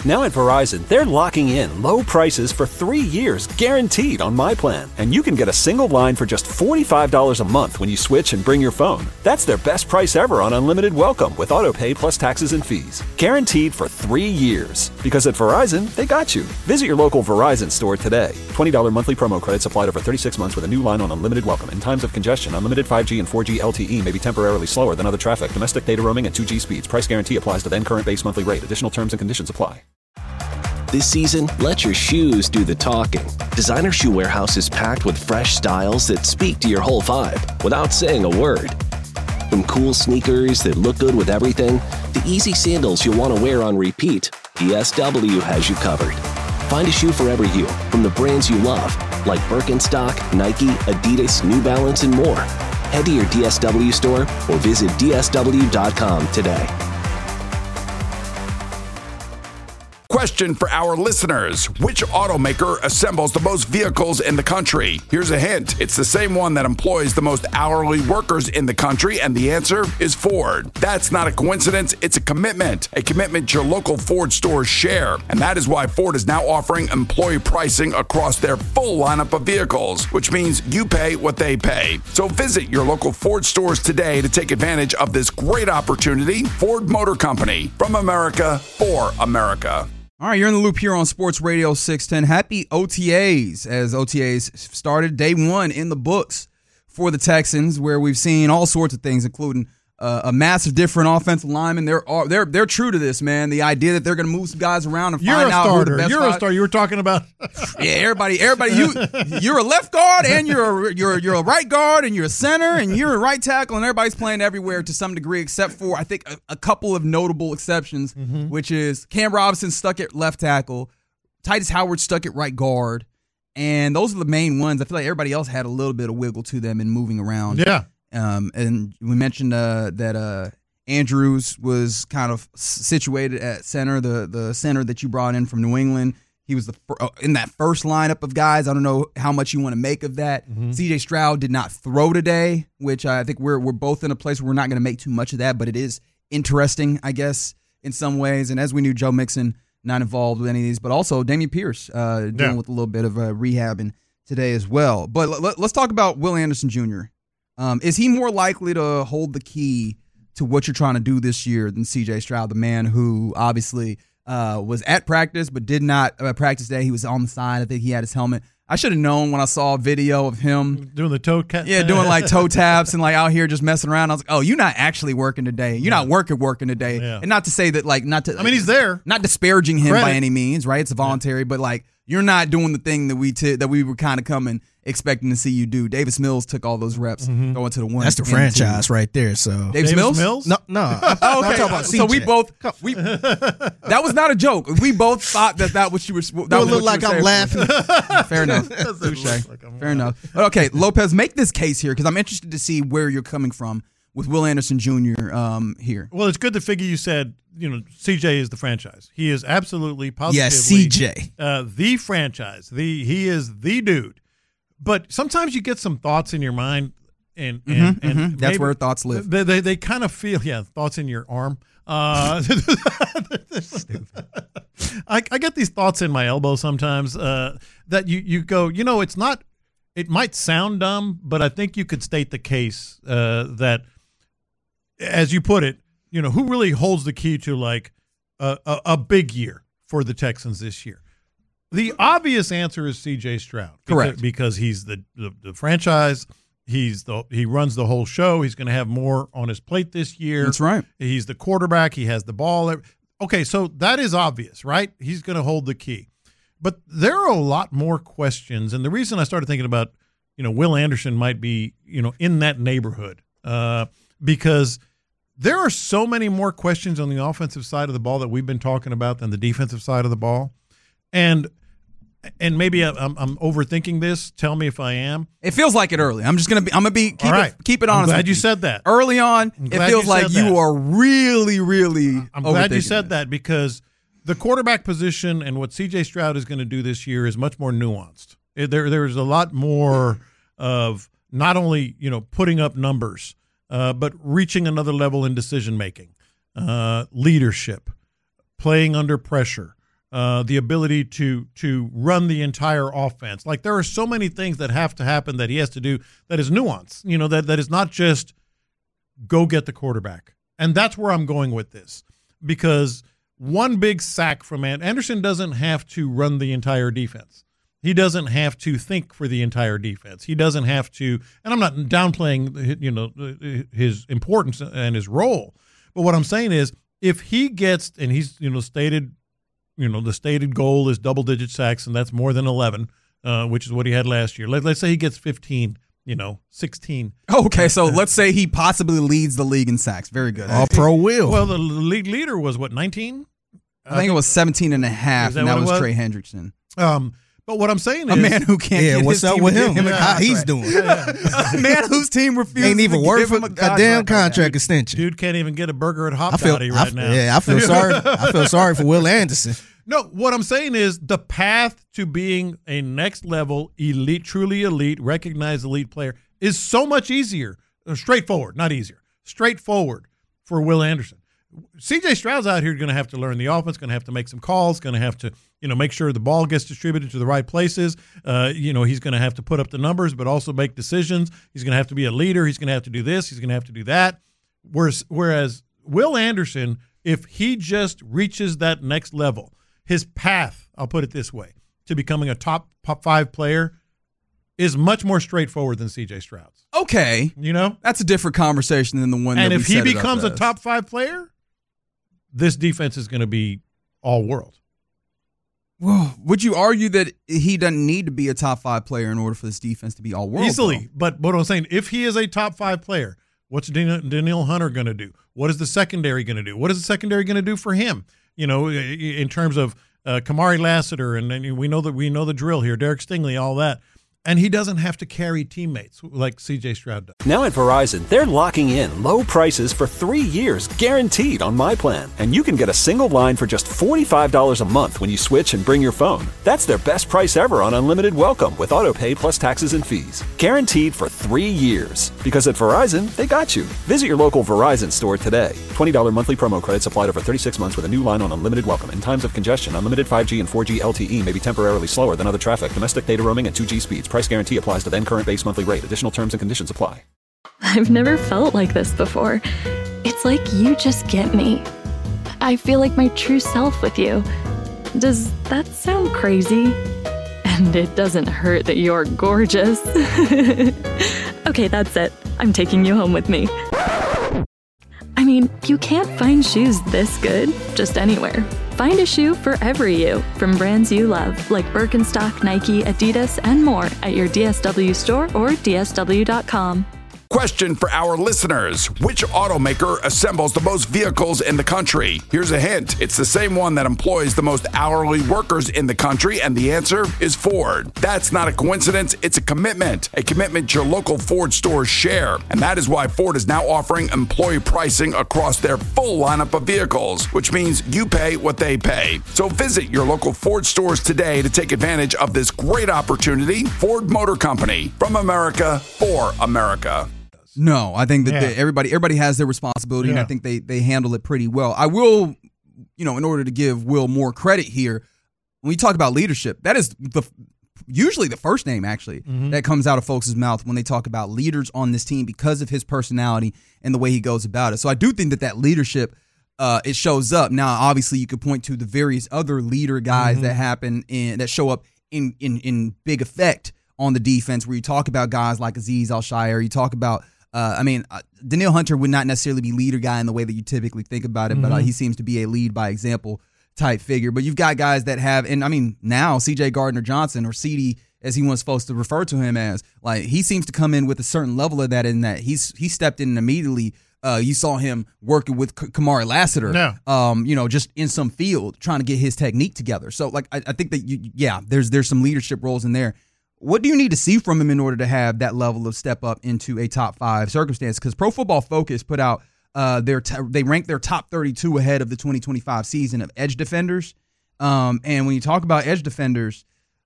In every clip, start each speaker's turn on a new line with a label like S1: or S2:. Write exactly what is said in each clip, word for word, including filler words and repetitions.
S1: Now at Verizon, they're locking in low prices for three years guaranteed on My Plan. And you can get a single line for just forty-five dollars a month when you switch and bring your phone. That's their best price ever on unlimited welcome with auto pay plus taxes and fees. Guaranteed for three years. Because at Verizon, they got you. Visit your local Verizon store today. twenty dollars monthly promo credits applied over thirty-six months with a new line on unlimited welcome. In times of congestion, unlimited five G and four G L T E may be temporarily slower than other traffic. Domestic data roaming at two G speeds. Price guarantee applies to then current base monthly rate. Additional terms and conditions apply.
S2: This season, let your shoes do the talking. Designer Shoe Warehouse is packed with fresh styles that speak to your whole vibe without saying a word. From cool sneakers that look good with everything to easy sandals you'll want to wear on repeat, D S W has you covered. Find a shoe for every you from the brands you love, like Birkenstock, Nike, Adidas, New Balance, and more. Head to your D S W store or visit D S W dot com today.
S3: Question for our listeners. Which automaker assembles the most vehicles in the country? Here's a hint. It's the same one that employs the most hourly workers in the country, and the answer is Ford. That's not a coincidence. It's a commitment. A commitment your local Ford stores share. And that is why Ford is now offering employee pricing across their full lineup of vehicles, which means you pay what they pay. So visit your local Ford stores today to take advantage of this great opportunity. Ford Motor Company. From America, for America.
S4: All right, you're in the loop here on Sports Radio six ten. Happy O T As as O T As started day one in the books for the Texans, where we've seen all sorts of things, including uh, a massive different offensive lineman. They're they're they're true to this, man. The idea that they're going to move some guys around and
S5: you're
S4: find
S5: a
S4: out
S5: starter.
S4: who the best
S5: You're
S4: five.
S5: a starter. You were talking about
S4: yeah, everybody, everybody. You you're a left guard and you're a, you're you're a right guard and you're a center and you're a right tackle, and everybody's playing everywhere to some degree, except for I think a, a couple of notable exceptions, mm-hmm. which is Cam Robinson stuck at left tackle, Titus Howard stuck at right guard, and those are the main ones. I feel like everybody else had a little bit of wiggle to them in moving around.
S5: Yeah.
S4: Um, and we mentioned uh, that uh, Andrews was kind of situated at center, the the center that you brought in from New England. He was the uh, in that first lineup of guys. I don't know how much you want to make of that. Mm-hmm. C J Stroud did not throw today, which I think we're we're both in a place where we're not going to make too much of that, but it is interesting, I guess, in some ways. And as we knew, Joe Mixon not involved with any of these, but also Damian Pierce uh, dealing yeah. with a little bit of uh, rehabbing today as well. But let, let's talk about Will Anderson Junior Um, is he more likely to hold the key to what you're trying to do this year than C J Stroud, the man who obviously uh, was at practice but did not uh, practice today? He was on the side. I think he had his helmet. I should have known when I saw a video of him
S5: doing the toe tap.
S4: Yeah, doing like toe taps and like out here just messing around. I was like, oh, you're not actually working today. You're not working working today. Yeah. And not to say that like not to.
S5: I mean, he's there.
S4: Not disparaging him
S5: Credit.
S4: by any means, right? It's a voluntary, yeah. but like you're not doing the thing that we t- that we were kind of coming expecting to see you do. Davis Mills took all those reps mm-hmm. going to the one.
S6: That's the franchise two. Right there. So
S4: Davis, Davis Mills?
S5: Mills?
S6: No, no.
S4: Oh, okay. About so we both we that was not a joke. We both thought that that what you were. That
S6: Don't
S4: was
S6: look like I'm laughing.
S4: Fair enough. Touche. Like Fair laughing. enough. Okay, Lopez, make this case here because I'm interested to see where you're coming from with Will Anderson Junior Um, here.
S5: Well, it's good to figure you said, you know, C J is the franchise. He is absolutely positively
S6: yes, C J.
S5: Uh, the franchise. The he is the dude. But sometimes you get some thoughts in your mind, and and,
S4: mm-hmm,
S5: and
S4: mm-hmm. that's where thoughts live.
S5: They they, they kind of feel yeah thoughts in your arm. Uh, I, I get these thoughts in my elbow sometimes uh, that you you go, you know, it's not. It might sound dumb, but I think you could state the case uh, that, as you put it, you know, who really holds the key to like a, a, a big year for the Texans this year? The obvious answer is C J Stroud.
S4: Correct.
S5: Because, because he's the, the, the franchise. He's the he runs the whole show. He's going to have more on his plate this year.
S4: That's right.
S5: He's the quarterback. He has the ball. Okay, so that is obvious, right? He's going to hold the key. But there are a lot more questions, and the reason I started thinking about, you know, Will Anderson might be, you know, in that neighborhood uh, because there are so many more questions on the offensive side of the ball that we've been talking about than the defensive side of the ball, and. And maybe I'm, I'm overthinking this. Tell me if I am.
S4: It feels like it early. I'm just gonna be. I'm gonna be. Keep All right. it. Keep it honest.
S5: I'm glad you said that.
S4: Early on, it feels
S5: you
S4: like you
S5: that.
S4: are really, really.
S5: I'm glad you said that because the quarterback position and what C J Stroud is going to do this year is much more nuanced. It, there, there's a lot more of not only you know putting up numbers, uh, but reaching another level in decision making, uh, leadership, playing under pressure. uh, the ability to to run the entire offense. Like there are so many things that have to happen that he has to do that is nuance. You know, that that is not just go get the quarterback. And that's where I'm going with this, because one big sack from Anderson doesn't have to run the entire defense. He doesn't have to think for the entire defense. He doesn't have to, and I'm not downplaying, you know, his importance and his role. But what I'm saying is, if he gets, and he's, you know, stated, you know, the stated goal is double-digit sacks, and that's more than eleven, uh, which is what he had last year. Let, let's say he gets fifteen, you know, sixteen.
S4: Okay, so let's say he possibly leads the league in sacks. Very good.
S6: All pro Will.
S5: Well, the league leader was, what, nineteen?
S4: I think it was seventeen and a half,
S5: Is that
S4: and that
S5: what it
S4: was,
S5: was?
S4: Trey Hendrickson.
S5: Um, but what I'm saying
S4: A
S5: is,
S4: man who can't
S6: Yeah,
S4: get
S6: what's
S4: his
S6: up
S4: team
S6: with
S4: to
S6: him?
S4: give him a
S6: How he's
S4: contract.
S6: doing?
S4: A man whose team refuses
S6: Ain't even
S4: to
S6: worth
S4: give
S6: a,
S4: him a,
S6: a
S4: contract
S6: damn
S4: right now.
S6: contract extension.
S5: dude can't even get a burger at Hot
S6: I feel,
S5: Toddy
S6: I,
S5: right
S6: f-
S5: now.
S6: yeah, I feel sorry. I feel sorry for Will Anderson.
S5: No, what I'm saying is the path to being a next level elite, truly elite, recognized elite player is so much easier, uh, straightforward, not easier, straightforward for Will Anderson. C J Stroud's out here going to have to learn the offense, going to have to make some calls, going to have to, you know, make sure the ball gets distributed to the right places. Uh, you know, he's going to have to put up the numbers, but also make decisions. He's going to have to be a leader. He's going to have to do this. He's going to have to do that. Whereas, whereas Will Anderson, if he just reaches that next level, his path, I'll put it this way, to becoming a top, top five player is much more straightforward than C J Stroud's.
S4: Okay,
S5: You know?
S4: that's a different conversation than the one.
S5: And
S4: that
S5: if
S4: we
S5: he
S4: set it up
S5: becomes a
S4: as.
S5: top five player, this defense is going to be all world.
S4: Well, would you argue that he doesn't need to be a top five player in order for this defense to be all world?
S5: Easily. But what I'm saying, if he is a top five player, what's Dan- Danielle Hunter going to do? What is the secondary going to do? What is the secondary going to do for him? You know, in terms of uh, Kamari Lassiter, and, and we know that we know the drill here, Derek Stingley, all that. And he doesn't have to carry teammates like C J Stroud does.
S1: Now at Verizon, they're locking in low prices for three years guaranteed on my plan. And you can get a single line for just forty-five dollars a month when you switch and bring your phone. That's their best price ever on unlimited welcome with auto pay plus taxes and fees. Guaranteed for three years. Because at Verizon, they got you. Visit your local Verizon store today. twenty dollars monthly promo credits applied over thirty-six months with a new line on unlimited welcome. In times of congestion, unlimited five G and four G L T E may be temporarily slower than other traffic. Domestic data roaming and two G speeds. Price guarantee applies to then current base monthly rate. Additional terms and conditions apply.
S7: I've never felt like this before. It's like you just get me. I feel like my true self with you. Does that sound crazy? And it doesn't hurt that you're gorgeous. Okay, that's it. I'm taking you home with me. I mean, you can't find shoes this good just anywhere. Find a shoe for every you from brands you love, like Birkenstock, Nike, Adidas, and more at your D S W store or D S W dot com.
S3: Question for our listeners. Which automaker assembles the most vehicles in the country? Here's a hint. It's the same one that employs the most hourly workers in the country, and the answer is Ford. That's not a coincidence. It's a commitment. A commitment your local Ford stores share. And that is why Ford is now offering employee pricing across their full lineup of vehicles, which means you pay what they pay. So visit your local Ford stores today to take advantage of this great opportunity. Ford Motor Company, from America, for America.
S4: No, I think that
S5: Yeah.
S4: they, everybody everybody has their responsibility, and I
S5: Yeah.
S4: think they they handle it pretty well. I will, you know, in order to give Will more credit here, when we talk about leadership, that is the usually the first name actually
S5: Mm-hmm.
S4: that comes out of folks' mouth when they talk about leaders on this team because of his personality and the way he goes about it. So I do think that that leadership uh, it shows up. Now, obviously, you could point to the various other leader guys
S5: Mm-hmm.
S4: that happen in that show up in in in big effect on the defense. Where you talk about guys like Azeez Al-Shaair, you talk about. Uh, I mean, uh, Danielle Hunter would not necessarily be leader guy in the way that you typically think about it,
S5: Mm-hmm.
S4: but uh, he seems to be a lead by example type figure. But you've got guys that have, and I mean, now C J Gardner-Johnson, or C D as he was supposed to refer to him as, like he seems to come in with a certain level of that. In that he's he stepped in immediately. Uh, you saw him working with K- Kamari Lassiter,
S5: Yeah.
S4: um, you know, just in some field trying to get his technique together. So, like, I, I think that you, yeah, there's there's some leadership roles in there. What do you need to see from him in order to have that level of step up into a top five circumstance? Because Pro Football Focus put out uh, their t- they ranked their top thirty-two ahead of the twenty twenty-five season of edge defenders. Um, and when you talk about edge defenders,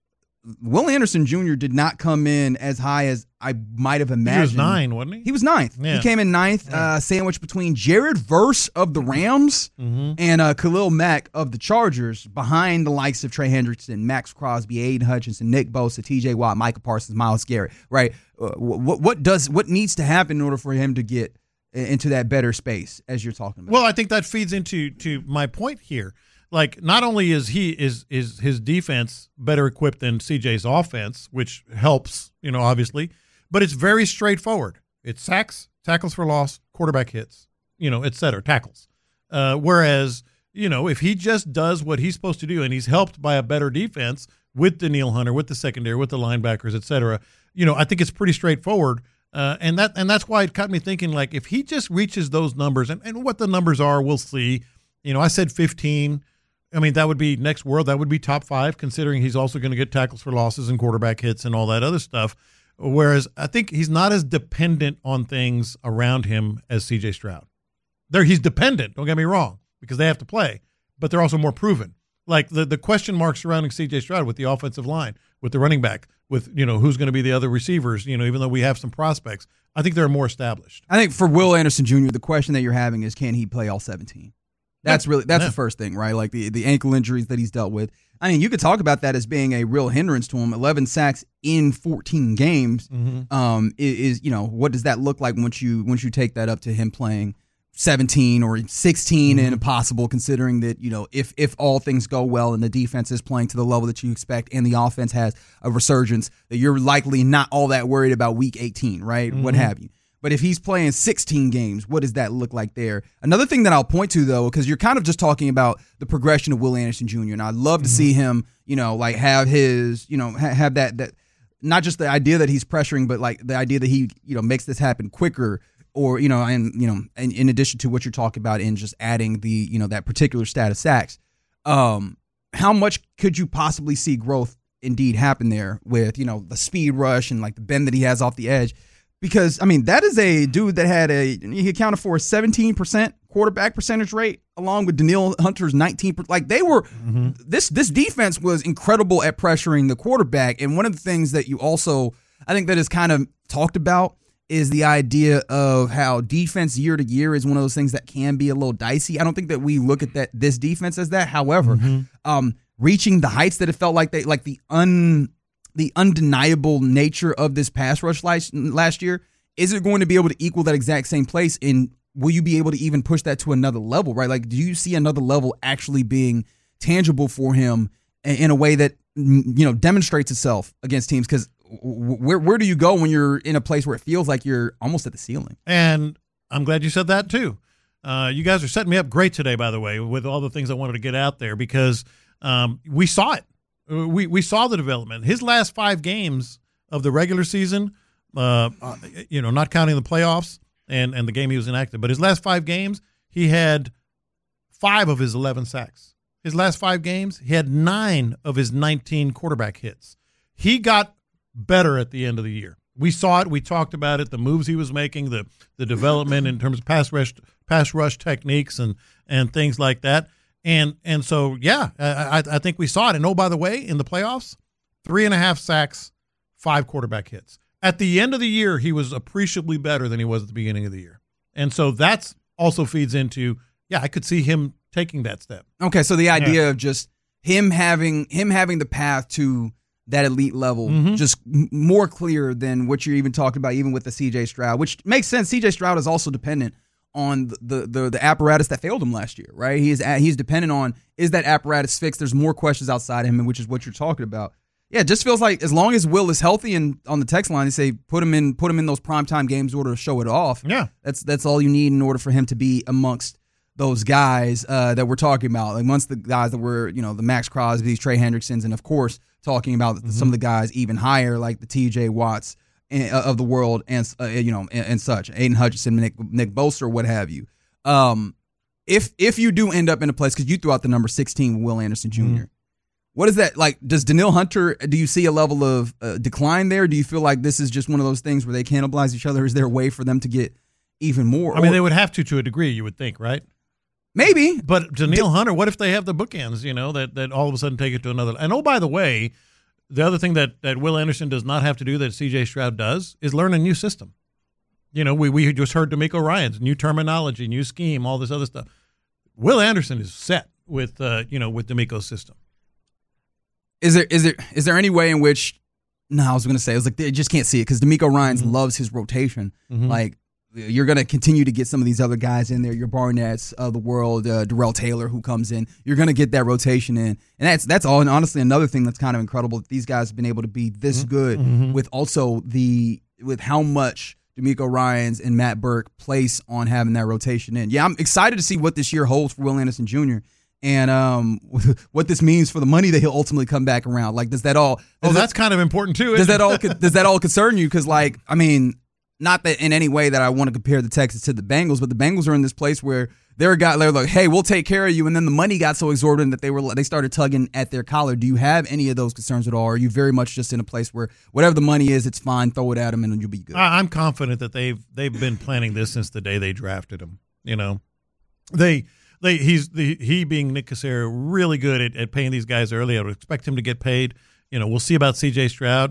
S4: Will Anderson Junior did not come in as high as I might have imagined.
S5: He was nine, wasn't he?
S4: He was ninth.
S5: Yeah.
S4: He came in ninth,
S5: Yeah.
S4: uh, sandwiched between Jared Verse of the Rams
S5: Mm-hmm.
S4: and uh, Khalil Mack of the Chargers, behind the likes of Trey Hendrickson, Max Crosby, Aiden Hutchinson, Nick Bosa, T J Watt, Micah Parsons, Myles Garrett. Right? Uh, what what does what needs to happen in order for him to get into that better space, as you're talking about?
S5: Well, I think that feeds into to my point here. Like, not only is he is is his defense better equipped than C J's offense, which helps, you know, obviously, but it's very straightforward. It's sacks, tackles for loss, quarterback hits, you know, et cetera, tackles. Uh, whereas, you know, if he just does what he's supposed to do and he's helped by a better defense with Danielle Hunter, with the secondary, with the linebackers, et cetera, you know, I think it's pretty straightforward. Uh, and that and that's why it got me thinking, like, if he just reaches those numbers, and, and what the numbers are, we'll see. You know, I said fifteen. I mean, that would be next world. That would be top five, considering he's also going to get tackles for losses and quarterback hits and all that other stuff. Whereas I think he's not as dependent on things around him as C J Stroud. There, he's dependent, don't get me wrong, because they have to play, but they're also more proven. Like the, the question marks surrounding C J Stroud with the offensive line, with the running back, with, you know, who's going to be the other receivers, you know, even though we have some prospects, I think they're more established.
S4: I think for Will Anderson Junior, the question that you're having is, can he play all seventeen? That's really that's
S5: Yeah.
S4: the first thing, right? Like the, the ankle injuries that he's dealt with. I mean, you could talk about that as being a real hindrance to him. eleven sacks in fourteen games.
S5: Mm-hmm.
S4: Um, is, is you know, what does that look like once you once you take that up to him playing seventeen or sixteen
S5: Mm-hmm.
S4: and possible, considering that, you know, if if all things go well and the defense is playing to the level that you expect and the offense has a resurgence, that you're likely not all that worried about week eighteen, right?
S5: Mm-hmm.
S4: What have you. But if he's playing sixteen games, what does that look like there? Another thing that I'll point to, though, because you're kind of just talking about the progression of Will Anderson Junior, and I'd love to see him, you know, like have his, you know, ha- have that, that not just the idea that he's pressuring, but like the idea that he, you know, makes this happen quicker, or, you know, and, you know, in, in addition to what you're talking about in just adding the, you know, that particular stat of sacks. Um, how much could you possibly see growth indeed happen there with, you know, the speed rush and like the bend that he has off the edge? Because, I mean, that is a dude that had a, he accounted for a seventeen percent quarterback percentage rate along with Danielle Hunter's nineteen percent. Like they were, mm-hmm. this this defense was incredible at pressuring the quarterback. And one of the things that you also, I think that is kind of talked about is the idea of how defense year to year is one of those things that can be a little dicey. I don't think that we look at that this defense as that. However, mm-hmm. um, reaching the heights that it felt like they, like the un, the undeniable nature of this pass rush last, last year, is it going to be able to equal that exact same place? And will you be able to even push that to another level, right? Like, do you see another level actually being tangible for him in a way that, you know, demonstrates itself against teams? Because where where do you go when you're in a place where it feels like you're almost at the ceiling?
S5: And I'm glad you said that too. Uh, you guys are setting me up great today, by the way, with all the things I wanted to get out there, because um, we saw it. We we saw the development. His last five games of the regular season, uh, uh, you know, not counting the playoffs and, and the game he was inactive, but his last five games, he had five of his eleven sacks. His last five games, he had nine of his nineteen quarterback hits. He got better at the end of the year. We saw it. We talked about it. The moves he was making, the the development in terms of pass rush, pass rush techniques and and things like that. And and so, yeah, I, I think we saw it. And, oh, by the way, in the playoffs, three and a half sacks, five quarterback hits. At the end of the year, he was appreciably better than he was at the beginning of the year. And so that's also feeds into, yeah, I could see him taking that step.
S4: Okay, so the idea
S5: Yeah.
S4: of just him having him having the path to that elite level
S5: Mhm.
S4: just m- more clear than what you're even talking about, even with the C J Stroud, which makes sense. C J Stroud is also dependent on the, the the the apparatus that failed him last year, right? He is he's dependent on, is that apparatus fixed? There's more questions outside of him, which is what you're talking about. Yeah, it just feels like as long as Will is healthy, and on the text line they say put him in put him in those primetime games in order to show it off.
S5: Yeah.
S4: That's that's all you need in order for him to be amongst those guys uh, that we're talking about. Like amongst the guys that were, you know, the Max Crosby's, Trey Hendricksons, and of course talking about mm-hmm. some of the guys even higher, like the T J Watts and, uh, of the world, and uh, you know, and, and such, Aiden Hutchinson, Nick Nick Bosa, what have you. Um, if if you do end up in a place, because you threw out the number sixteen with Will Anderson Junior Mm-hmm. What is that like? Does Danielle Hunter? Do you see a level of uh, decline there? Do you feel like this is just one of those things where they cannibalize each other? Is there a way for them to get even more?
S5: I mean,
S4: or,
S5: they would have to to a degree, you would think, right?
S4: maybe,
S5: But Danielle Hunter, what if they have the bookends, you know, that, that all of a sudden take it to another? And, oh, by the way, the other thing that, that Will Anderson does not have to do that C J Stroud does is learn a new system. You know, we, we just heard D'Amico Ryan's new terminology, new scheme, all this other stuff. Will Anderson is set with, uh, you know, with D'Amico's system.
S4: Is there is there is there any way in which? No, I was going to say I was like they just can't see it because D'Amico Ryans
S5: Mm-hmm.
S4: loves his rotation.
S5: Mhm.
S4: Like you're going to continue to get some of these other guys in there, your Barnetts of the world, uh, Darrell Taylor who comes in. You're going to get that rotation in, and that's that's all. And honestly, another thing that's kind of incredible that these guys have been able to be this
S5: Mm-hmm.
S4: good
S5: Mhm.
S4: with also the with how much D'Amico Ryans and Matt Burke place on having that rotation in. Yeah, I'm excited to see what this year holds for Will Anderson Junior And um, what this means for the money that he'll ultimately come back around. Like, does that all?
S5: Oh,
S4: does
S5: that's
S4: that,
S5: kind of important too.
S4: does
S5: isn't
S4: that
S5: it?
S4: all? Does that all concern you? Because, like, I mean, not that in any way that I want to compare the Texans to the Bengals, but the Bengals are in this place where they're a guy. They're like, hey, we'll take care of you, and then the money got so exorbitant that they were they started tugging at their collar. Do you have any of those concerns at all? Or are you very much just in a place where whatever the money is, it's fine, throw it at them, and you'll be good?
S5: I- I'm confident that they've they've been planning this since the day they drafted him. You know, they. They, he's the he being Nick Cassera, really good at, at paying these guys early. I would expect him to get paid. You know, we'll see about C J Stroud,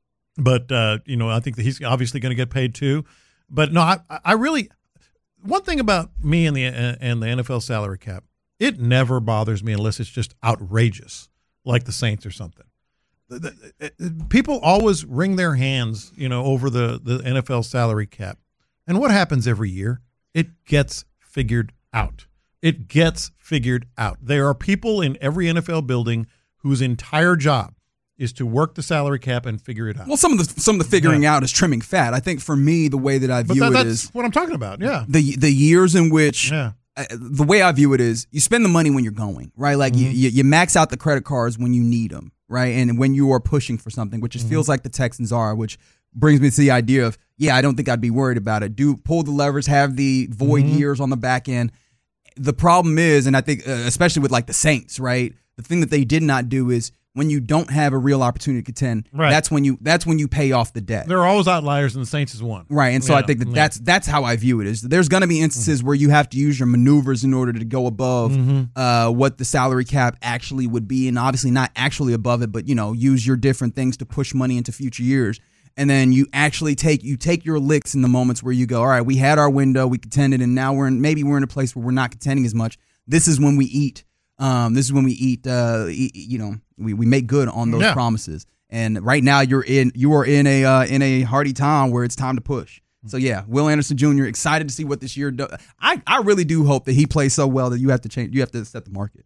S5: but uh, you know, I think that he's obviously going to get paid too. But no, I, I really one thing about me and the and the N F L salary cap, it never bothers me unless it's just outrageous, like the Saints or something. The, the, the, people always wring their hands, you know, over the the N F L salary cap, and what happens every year? It gets figured out. It gets figured out. There are people in every N F L building whose entire job is to work the salary cap and figure it out.
S4: Well, some of the some of the figuring yeah. out is trimming fat. I think for me, the way that I view
S5: but that,
S4: it
S5: that's
S4: is
S5: what I'm talking about. Yeah,
S4: the the years in which
S5: yeah.
S4: uh, the way I view it is you spend the money when you're going right. Like
S5: Mm-hmm.
S4: you, you you max out the credit cards when you need them, right, and when you are pushing for something, which it
S5: Mm-hmm.
S4: feels like the Texans are, which brings me to the idea of yeah, I don't think I'd be worried about it. Do pull the levers, have the void
S5: Mm-hmm.
S4: years on the back end. The problem is, and I think uh, especially with like the Saints, right? The thing that they did not do is when you don't have a real opportunity to contend,
S5: Right.
S4: that's when you that's when you pay off the debt.
S5: There are always outliers, and the Saints is one.
S4: Right, and so
S5: Yeah,
S4: I think that
S5: yeah.
S4: that's that's how I view it. Is there's going to be instances where you have to use your maneuvers in order to go above
S5: Mm-hmm.
S4: uh, what the salary cap actually would be, and obviously not actually above it, but you know, use your different things to push money into future years. And then you actually take you take your licks in the moments where you go, all right, we had our window, we contended, and now we're in, maybe we're in a place where we're not contending as much. This is when we eat. Um, this is when we eat. Uh, eat, you know, we, we make good on those
S5: Yeah.
S4: promises. And right now, you're in you are in a uh, in a hardy time where it's time to push. So yeah, Will Anderson Junior Excited to see what this year does. I, I really do hope that he plays so well that you have to change. You have to set the market.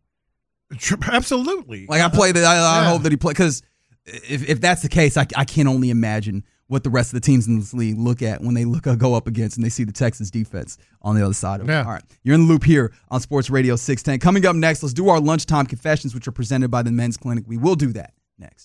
S5: Absolutely.
S4: Like I play that. I, I
S5: Yeah.
S4: hope that he play because if if that's the case, I, I can only imagine what the rest of the teams in this league look at when they look uh, go up against and they see the Texans defense on the other side of it.
S5: Yeah.
S4: All right, you're in the loop here on Sports Radio six ten. Coming up next, let's do our lunchtime confessions, which are presented by the Men's Clinic. We will do that next.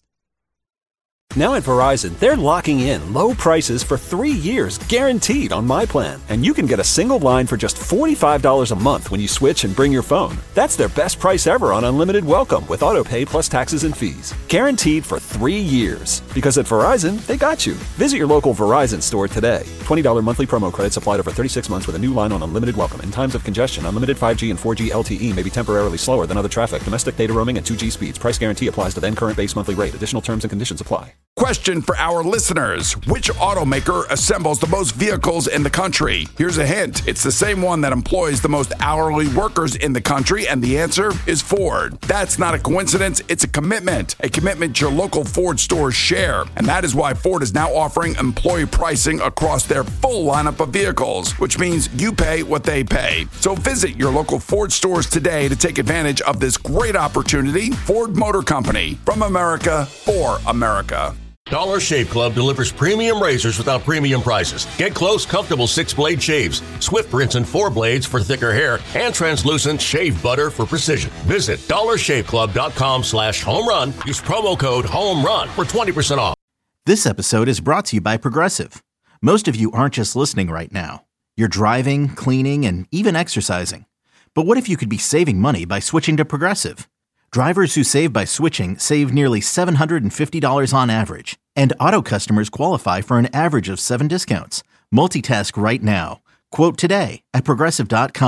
S1: Now at Verizon, they're locking in low prices for three years guaranteed on my plan. And you can get a single line for just forty-five dollars a month when you switch and bring your phone. That's their best price ever on unlimited welcome with autopay plus taxes and fees. Guaranteed for three years. Because at Verizon, they got you. Visit your local Verizon store today. twenty dollars monthly promo credits applied over thirty-six months with a new line on unlimited welcome. In times of congestion, unlimited five G and four G L T E may be temporarily slower than other traffic. Domestic data roaming at two G speeds. Price guarantee applies to then current base monthly rate. Additional terms and conditions apply.
S3: Question for our listeners. Which automaker assembles the most vehicles in the country? Here's a hint. It's the same one that employs the most hourly workers in the country, and the answer is Ford. That's not a coincidence. It's a commitment. A commitment your local Ford stores share. And that is why Ford is now offering employee pricing across their full lineup of vehicles, which means you pay what they pay. So visit your local Ford stores today to take advantage of this great opportunity. Ford Motor Company, from America for America.
S8: Dollar Shave Club delivers premium razors without premium prices. Get close, comfortable six-blade shaves, swift rinse and four blades for thicker hair, and translucent shave butter for precision. Visit dollar shave club dot com slash home run. Use promo code HOMERUN for twenty percent off.
S9: This episode is brought to you by Progressive. Most of you aren't just listening right now. You're driving, cleaning, and even exercising. But what if you could be saving money by switching to Progressive? Drivers who save by switching save nearly seven hundred fifty dollars on average. And auto customers qualify for an average of seven discounts. Multitask right now. Quote today at Progressive dot com.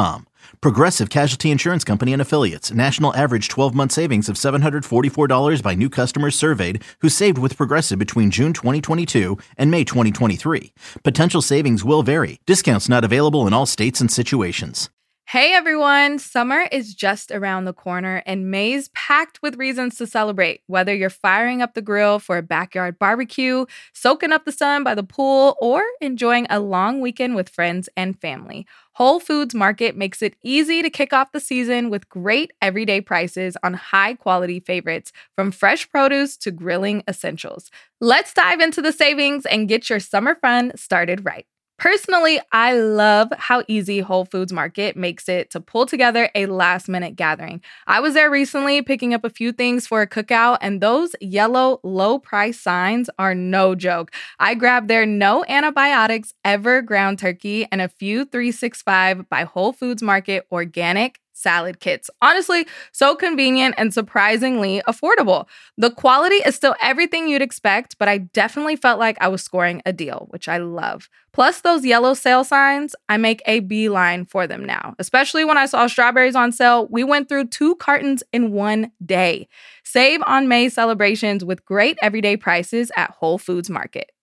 S9: Progressive Casualty Insurance Company and Affiliates. National average twelve-month savings of seven hundred forty-four dollars by new customers surveyed who saved with Progressive between June twenty twenty-two and May twenty twenty-three. Potential savings will vary. Discounts not available in all states and situations.
S10: Hey everyone, summer is just around the corner and May's packed with reasons to celebrate. Whether you're firing up the grill for a backyard barbecue, soaking up the sun by the pool, or enjoying a long weekend with friends and family, Whole Foods Market makes it easy to kick off the season with great everyday prices on high-quality favorites, from fresh produce to grilling essentials. Let's dive into the savings and get your summer fun started right. Personally, I love how easy Whole Foods Market makes it to pull together a last-minute gathering. I was there recently picking up a few things for a cookout, and those yellow low-price signs are no joke. I grabbed their no antibiotics ever ground turkey and a few three sixty-five by Whole Foods Market organic salad kits. Honestly, so convenient and surprisingly affordable. The quality is still everything you'd expect, but I definitely felt like I was scoring a deal, which I love. Plus those yellow sale signs, I make a beeline for them now. Especially when I saw strawberries on sale, we went through two cartons in one day. Save on May celebrations with great everyday prices at Whole Foods Market.